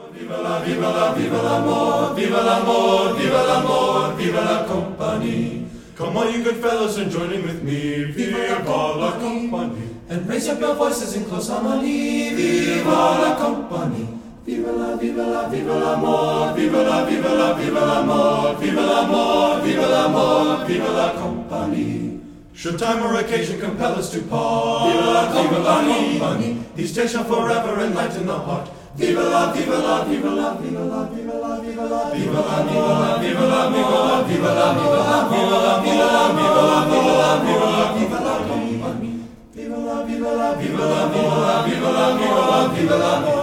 Viva la, viva la, viva l'amor, viva l'amor, viva l'amor, viva la compagnie. Come on, you good fellows, and join in with me. Viva la compagnie. And raise up your voices in close harmony. Viva la compagnie. Viva la, viva la, viva l'amor, viva la, viva la, viva l'amor, viva l'amor, viva l'amor, viva la compagnie. Should time or occasion compel us to part, viva la compagnie. These days shall forever enlighten the heart. Viva la, viva la, viva la, viva la, viva la, viva la, viva la, viva la, viva la, viva la, viva la, viva la, viva la, viva la, viva la, viva la, viva la, viva la compagnie. Viva la, viva la, viva la, viva la, viva la, viva la, viva la.